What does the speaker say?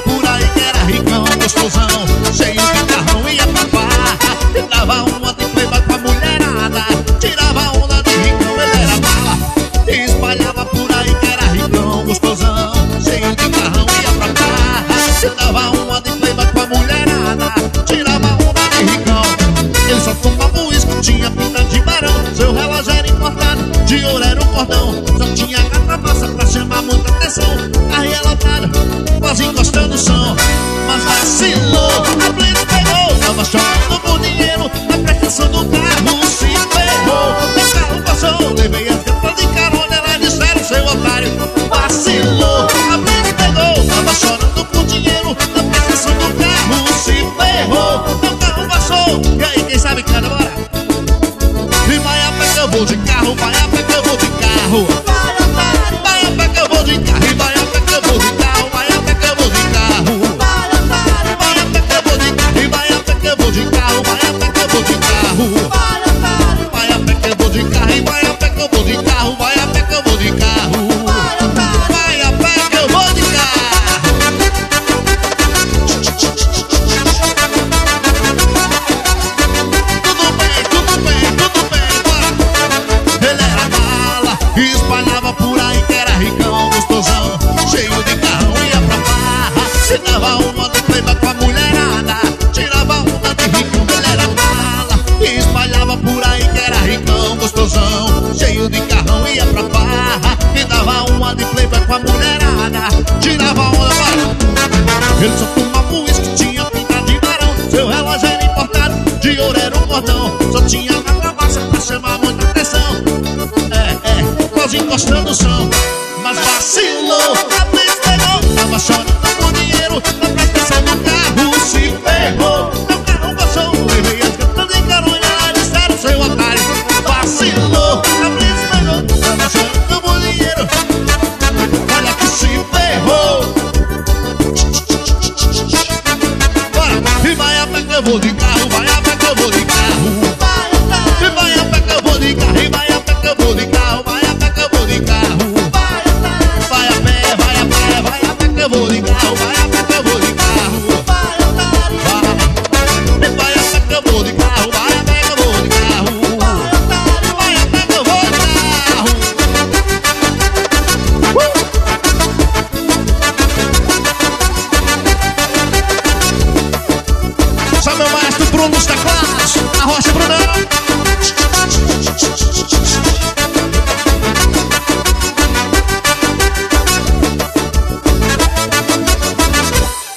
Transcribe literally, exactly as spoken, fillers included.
por aí que era ricão, gostosão, cheio de carrão, ia pra farra. Ele dava uma de playboy com a mulherada, tirava onda de ricão, ele era mala. E espalhava por aí que era ricão, gostosão, cheio de carrão, ia pra farra. Ele dava uma de playboy com a mulherada, tirava onda de ricão. Ele só tomava uísque, tinha pinta de barão, seu relógio era importado, de ouro era um cordão. Só tinha gata massa pra chamar muita atenção. Carrinha lotada, quase encostando o som. Mas vacilou, a Blitz pegou. Tava chorando por dinheiro, na prestação do carro se ferrou. O carro passou, levei as gatas de carona, elas disseram seu otário. Vacilou, a Blitz pegou. Tava chorando por dinheiro, na prestação do carro se ferrou. O carro passou, e aí quem sabe canta, bora. E vai a pé que eu vou de carro, vai a pé que eu vou de carro. Vai a pé que eu vou de carro, e vai a pé que eu vou de carro, vai a pé que eu vou de carro. Vai a pé que eu vou de carro, e vai a pé que eu vou de carro, vai a pé que eu vou de carro. Vai a pé que eu vou de carro, e vai a pé que eu vou de carro, vai a pé que eu vou de carro. Vai a pé que eu vou de carro. Tudo bem, tudo bem, tudo bem, bora. Ele era mala, espalhava por aí que era ricão, gostosão, cheio de carrão, ia pra farra. Se dava uma de playboy com a mulherada, tirava uma de ricão. Ele era mala, espalhava por aí que era ricão, gostosão, cheio de carrão, ia pra farra. E dava uma de playboy com a mulherada, tirava onda, para. Ele só tomava uísque, tinha pinta de barão, seu relógio era importado, de ouro era um cordão. Só tinha gata massa pra chamar muita atenção. É, é, quase encostando o som. Mas vacilou, a Blitz pegou. Tava chorando por dinheiro, na prestação do carro se ferrou. Meu carro passou, levei as gatas de carona, elas disseram seu otário. Vacilou, a Blitz pegou. Tava chorando por dinheiro, olha que se ferrou. Bora, e vai a pé que eu vou de carro, vai a pé que eu vou de carro. E vai a pé que eu vou de carro, e vai a pé que eu vou de carro, vai a pé que eu vou de carro. Vai a pé, vai a pé, vai a pé que eu vou de carro, vai a pé que eu vou de carro. E vai a pé que eu vou de carro, vai a pé que eu vou de carro. Vai a pé que eu vou de carro. Uh! Só meu maestro Bruno dos teclados, a Rocha Brunão.